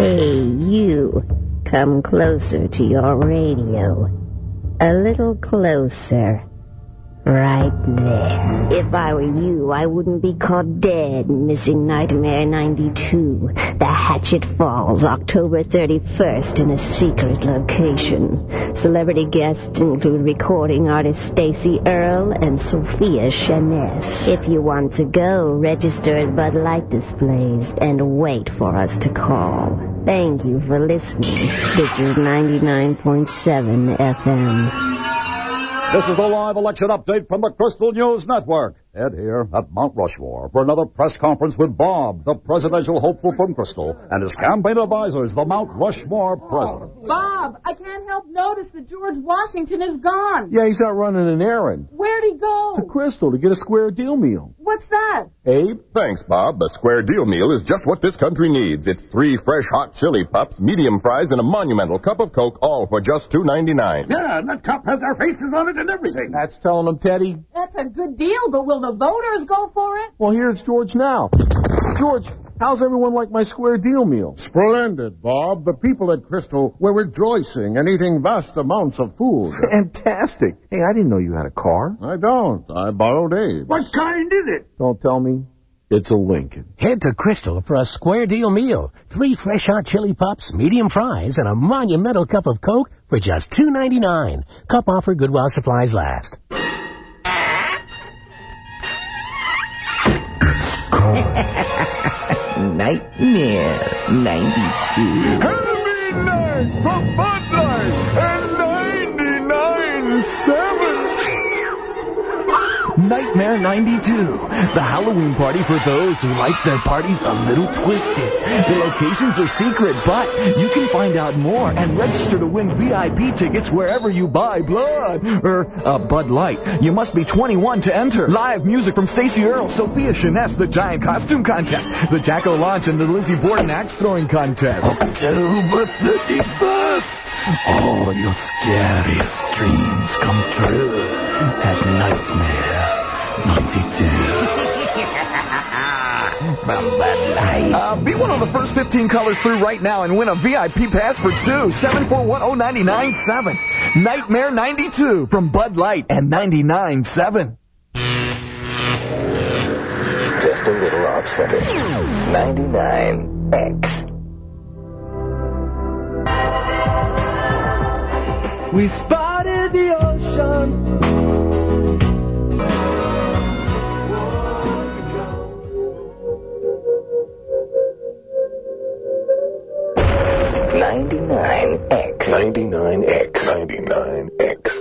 Hey, you. Come closer to your radio. A little closer. Right there. If I were you, I wouldn't be caught dead missing Nightmare 92. The hatchet falls October 31st in a secret location. Celebrity guests include recording artist Stacey Earle and Sophia Shaness. If you want to go, register at Bud Light displays and wait for us to call. Thank you for listening. This is 99.7 FM. This is the live election update from the Crystal News Network. Ed here at Mount Rushmore for another press conference with Bob, the presidential hopeful from Crystal, and his campaign advisors, the Mount Rushmore president. Bob, I can't help notice that George Washington is gone. Yeah, he's out running an errand. Where'd he go? To Crystal to get a square deal meal. What's that? Abe? Thanks, Bob. A square deal meal is just what this country needs. It's 3 fresh hot chili pups, medium fries, and a monumental cup of Coke, all for just $2.99. Yeah, and that cup has our faces on it and everything. That's telling him, Teddy. That's a good deal, but will the voters go for it? Well, here's George now. George, how's everyone like my square deal meal? Splendid, Bob. The people at Crystal were rejoicing and eating vast amounts of food. Fantastic. Hey, I didn't know you had a car. I don't. I borrowed Abe. What kind is it? Don't tell me. It's a Lincoln. Head to Crystal for a square deal meal. 3 fresh hot chili pups, medium fries, and a monumental cup of Coke for just $2.99. Cup offer good while supplies last. Nightmare 92. Happy night from Bud Light and 99.7. Nightmare 92, the Halloween party for those who like their parties a little twisted. The locations are secret, but you can find out more and register to win VIP tickets wherever you buy Bud Light. You must be 21 to enter. Live music from Stacey Earle, Sophia Shaness, the Giant Costume Contest, the Jacko Launch, and the Lizzie Borden Axe Throwing Contest. October 31st. All your scariest dreams come true at Nightmare 92. From Bud Light. Be one of the first 15 callers through right now and win a VIP pass for 2. 7410997. Nightmare 92 from Bud Light and 99.7. Just a little off-center. 99X. We spotted the ocean. 99X. 99X. 99X.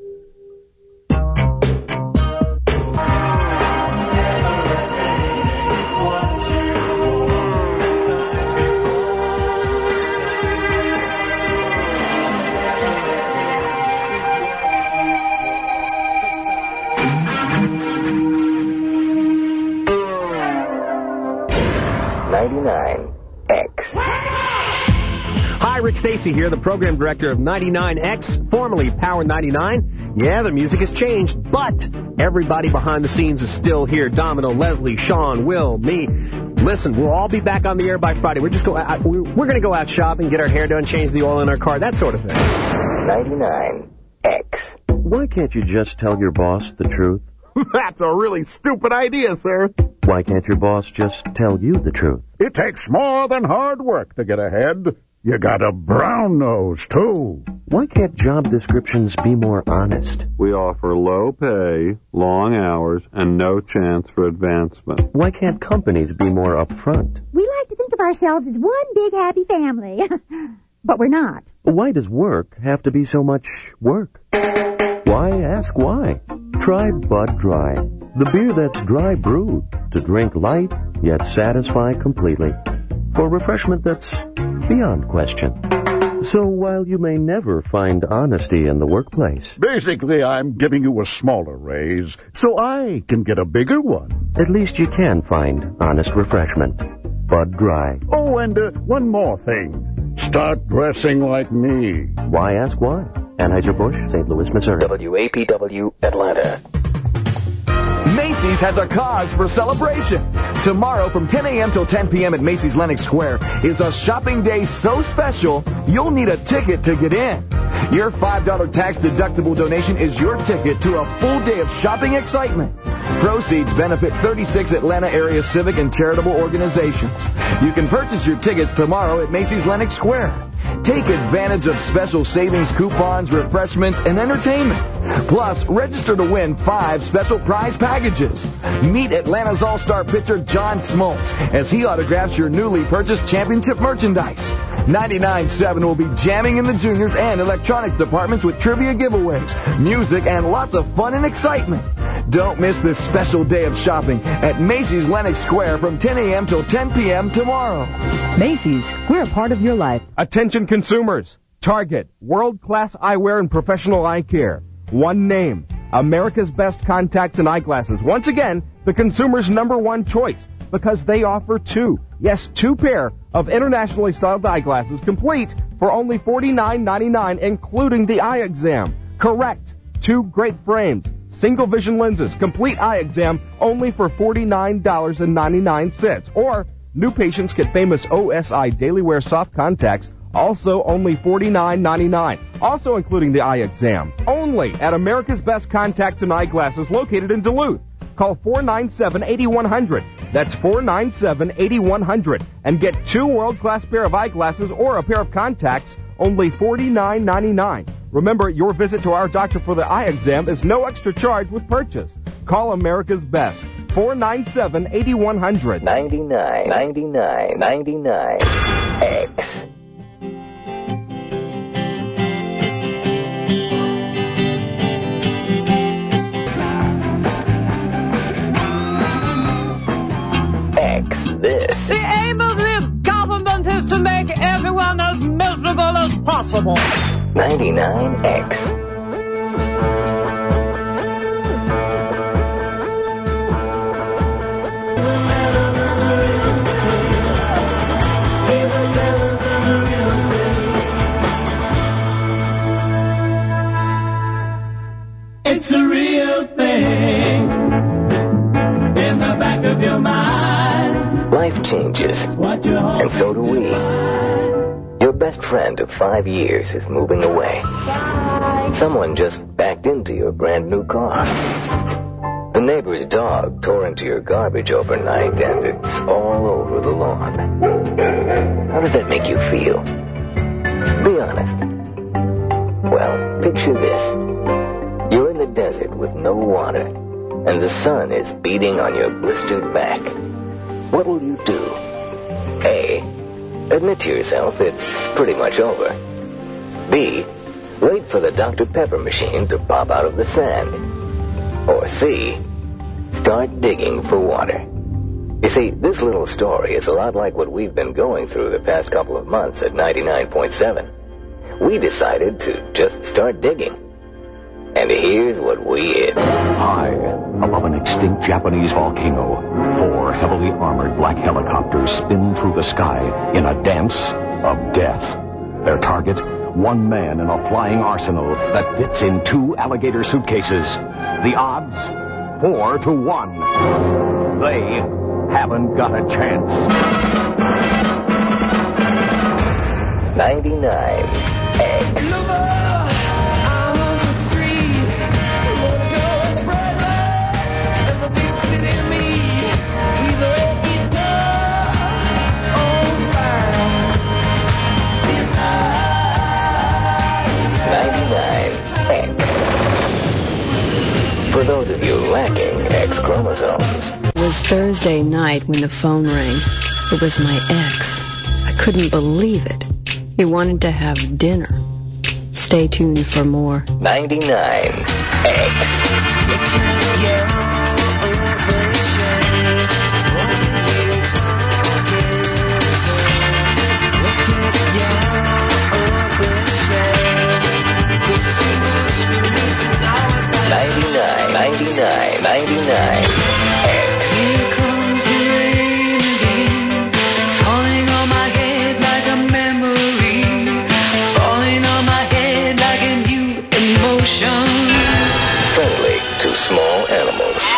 Hi, Rick Stacy here, the program director of 99X, formerly Power 99. Yeah, the music has changed, but everybody behind the scenes is still here. Domino, Leslie, Sean, Will, me. Listen, we'll all be back on the air by Friday. We're going to go out shopping, get our hair done, change the oil in our car, that sort of thing. 99X. Why can't you just tell your boss the truth? That's a really stupid idea, sir. Why can't your boss just tell you the truth? It takes more than hard work to get ahead. You got a brown nose, too. Why can't job descriptions be more honest? We offer low pay, long hours, and no chance for advancement. Why can't companies be more upfront? We like to think of ourselves as one big happy family, but we're not. Why does work have to be so much work? Why ask why? Try Bud Dry, the beer that's dry brewed to drink light yet satisfy completely. For refreshment that's beyond question. So while you may never find honesty in the workplace... Basically, I'm giving you a smaller raise so I can get a bigger one. At least you can find honest refreshment. Bud Dry. Oh, and one more thing. Start dressing like me. Why ask why? Anheuser-Busch, St. Louis, Missouri. WAPW, Atlanta. Macy's has a cause for celebration. Tomorrow from 10 a.m. till 10 p.m. at Macy's Lenox Square is a shopping day so special, you'll need a ticket to get in. Your $5 tax-deductible donation is your ticket to a full day of shopping excitement. Proceeds benefit 36 Atlanta area civic and charitable organizations. You can purchase your tickets tomorrow at Macy's Lenox Square. Take advantage of special savings coupons, refreshments, and entertainment. Plus, register to win 5 special prize packages. Meet Atlanta's all-star pitcher John Smoltz as he autographs your newly purchased championship merchandise. 99.7 will be jamming in the juniors and electronics departments with trivia giveaways, music, and lots of fun and excitement. Don't miss this special day of shopping at Macy's Lenox Square from 10 a.m. till 10 p.m. tomorrow. Macy's, we're a part of your life. Attention consumers. Target, world-class eyewear and professional eye care. One name, America's Best Contacts and Eyeglasses. Once again, the consumer's #1 choice because they offer 2 pair of internationally styled eyeglasses complete for only $49.99, including the eye exam. Correct. 2 great frames. Single vision lenses, complete eye exam, only for $49.99. Or, new patients get famous OSI Daily Wear soft contacts, also only $49.99. Also including the eye exam. Only at America's Best Contacts and Eyeglasses located in Duluth. Call 497-8100. That's 497-8100. And get 2 world-class pair of eyeglasses or a pair of contacts, only $49.99. Remember, your visit to our doctor for the eye exam is no extra charge with purchase. Call America's Best. 497-8100. 99.99 X. This. The aim of this government is to make everyone as miserable as possible. 99X. It's a real thing in the back of your mind. Life changes, and so do we. Your best friend of 5 years is moving away. Someone just backed into your brand new car. The neighbor's dog tore into your garbage overnight, and it's all over the lawn. How did that make you feel? Be honest. Well, picture this. You're in the desert with no water, and the sun is beating on your blistered back. What will you do? A. Admit to yourself it's pretty much over. B. Wait for the Dr. Pepper machine to pop out of the sand. Or C. Start digging for water. You see, this little story is a lot like what we've been going through the past couple of months at 99.7. We decided to just start digging. And here's what we hit. High above an extinct Japanese volcano, 4 heavily armored black helicopters spin through the sky in a dance of death. Their target, 1 man in a flying arsenal that fits in 2 alligator suitcases. The odds, 4-1. They haven't got a chance. 99X. For those of you lacking X chromosomes. It was Thursday night when the phone rang. It was my ex. I couldn't believe it. He wanted to have dinner. Stay tuned for more. 99X. Here comes the rain again, falling on my head like a memory, falling on my head like a new emotion. Friendly to small animals.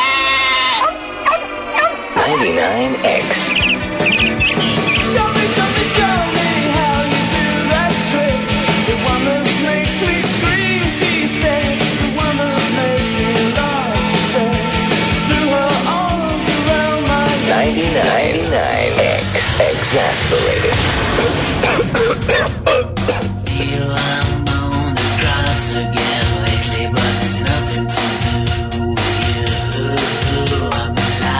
99X. Show me how you do that trick. The one that makes me scream, she said. The one that makes me laugh, she said. Threw her arms around my 99X. Exasperated. Feel I'm on the grass again lately, but there's nothing to do with you. I'm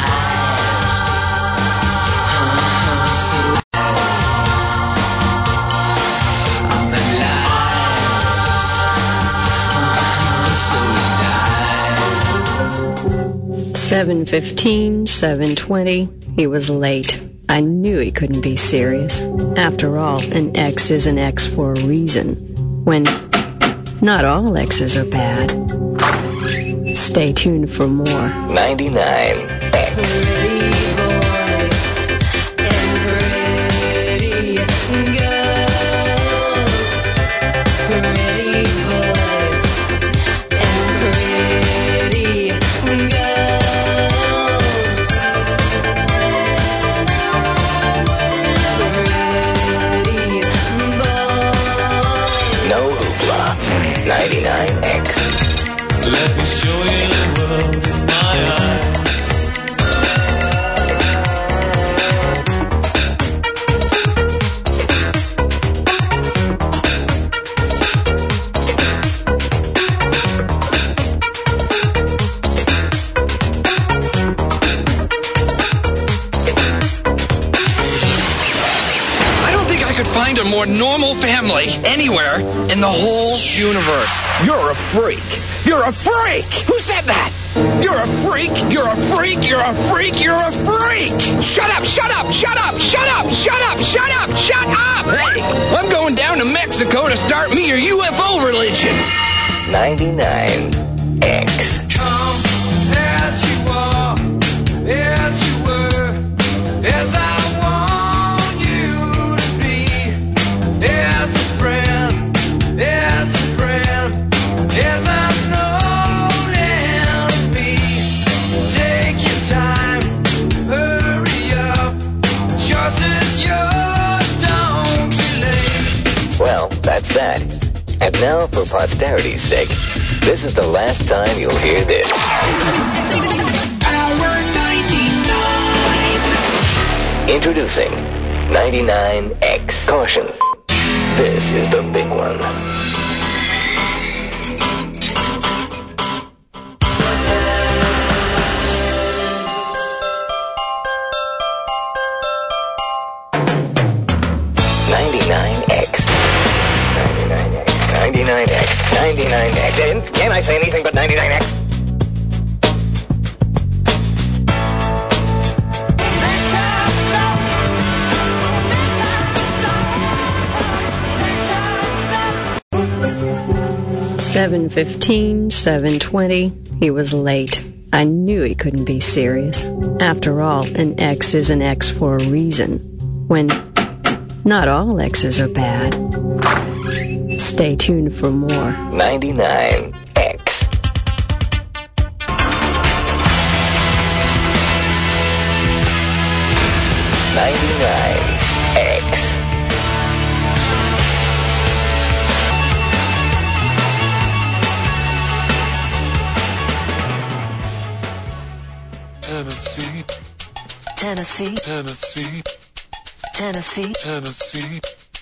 alive. 7:15, 7:20, he was late. I knew he couldn't be serious. After all, an X is an X for a reason. When not all X's are bad. Stay tuned for more. 99X. No hoopla. 99X. Let me show you the world with my eyes. I don't think I could find a more normal family anywhere in the whole universe. You're a freak. You're a freak! Who said that? You're a freak! You're a freak! You're a freak! You're a freak! Shut up! Shut up! Shut up! Shut up! Shut up! Shut up! Shut up! Hey, I'm going down to Mexico to start me a UFO religion. 99X. Come as you are, as you were, as I want you to be, as a friend, as a friend, as I'm known and me. Take your time, hurry up, choice is yours, don't be late. Well, that's that. And now, for posterity's sake, this is the last time you'll hear this. Hour 99. Introducing 99X. Caution. This is the big one. And can I say anything but 99X? $7:15, $7:20, he was late. I knew he couldn't be serious. After all, an X is an X for a reason. When not all X's are bad. Stay tuned for more. 99X. Tennessee, Tennessee, Tennessee, Tennessee, Tennessee.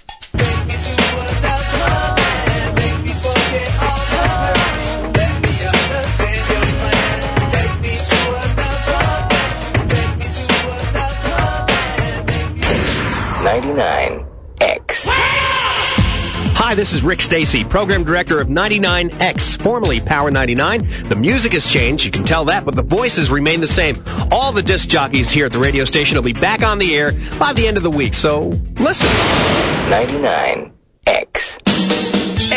Hi, this is Rick Stacy, program director of 99X, formerly Power 99. The music has changed, you can tell that, but the voices remain the same. All the disc jockeys here at the radio station will be back on the air by the end of the week, so listen. 99X. Hey,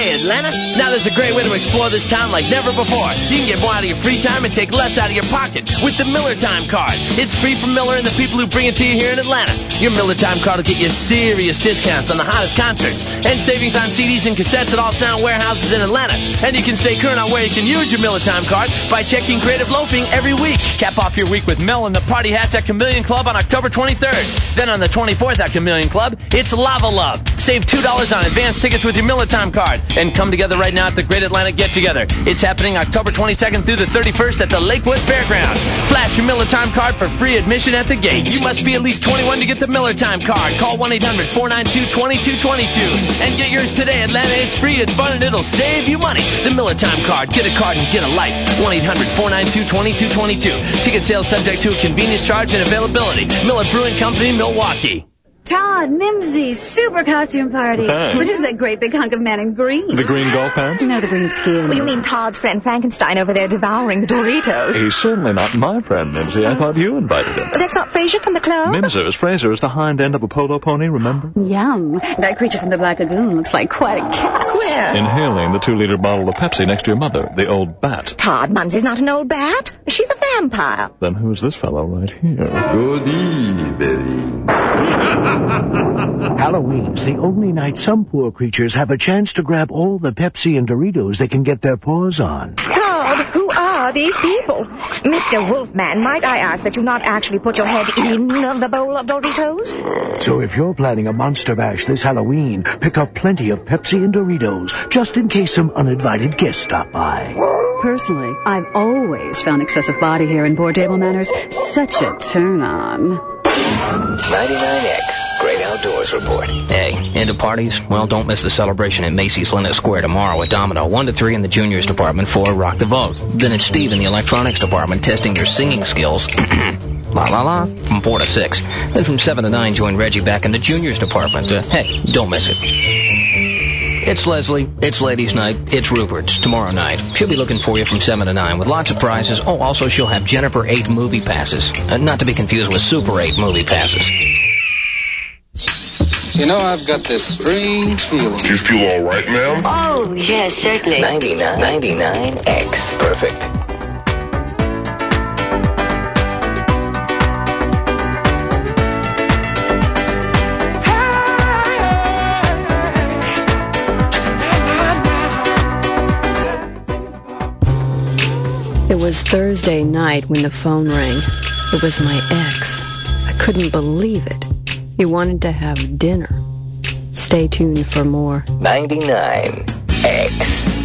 Hey, Atlanta, now there's a great way to explore this town like never before. You can get more out of your free time and take less out of your pocket with the Miller Time card. It's free from Miller and the people who bring it to you here in Atlanta. Your Miller Time card will get you serious discounts on the hottest concerts and savings on CDs and cassettes at all sound warehouses in Atlanta. And you can stay current on where you can use your Miller Time card by checking Creative Loafing every week. Cap off your week with Mel and the Party Hats at Chameleon Club on October 23rd. Then on the 24th at Chameleon Club, it's Lava Love. Save $2 on advance tickets with your Miller Time card. And come together right now at the Great Atlantic Get Together. It's happening October 22nd through the 31st at the Lakewood Fairgrounds. Flash your Miller Time card for free admission at the gate. You must be at least 21 to get the Miller Time card. Call 1-800-492-2222 and get yours today. Atlanta, it's free, it's fun, and it'll save you money. The Miller Time card. Get a card and get a life. 1-800-492-2222. Ticket sales subject to a convenience charge and availability. Miller Brewing Company, Milwaukee. Todd, Mimsy's super costume party. Hey. Where's that great big hunk of man in green? The green golf pants? No, the green skin. Well, you mean Todd's friend Frankenstein over there devouring the Doritos? He's certainly not my friend, Mimsy. I thought you invited him. But that's not Fraser from the club? Fraser is the hind end of a polo pony, remember? Yum. That creature from the Black Lagoon looks like quite a cat. Where? Inhaling the 2-liter bottle of Pepsi next to your mother, the old bat. Todd, Mumsy's not an old bat. She's a vampire. Then who's this fellow right here? Good evening. Halloween's the only night some poor creatures have a chance to grab all the Pepsi and Doritos they can get their paws on. Todd, who are these people? Mr. Wolfman, might I ask that you not actually put your head in the bowl of Doritos? So if you're planning a monster bash this Halloween, pick up plenty of Pepsi and Doritos, just in case some uninvited guests stop by. Personally, I've always found excessive body hair and poor table manners such a turn-on. 99X, Great Outdoors Report. Hey, into parties? Well, don't miss the celebration at Macy's Lenox Square tomorrow at Domino, 1 to 3 in the juniors department for Rock the Vote. Then it's Steve in the electronics department testing your singing skills. La la la, from 4 to 6. Then from 7 to 9, join Reggie back in the juniors department. Hey, don't miss it. It's Leslie, it's Ladies' Night, it's Rupert's tomorrow night. She'll be looking for you from 7 to 9 with lots of prizes. Oh, also she'll have Jennifer 8 movie passes. Not to be confused with Super 8 movie passes. You know, I've got this strange feeling. You feel all right, ma'am? Oh, yes, certainly. 99X, perfect. It was Thursday night when the phone rang. It was my ex. I couldn't believe it. He wanted to have dinner. Stay tuned for more. 99X.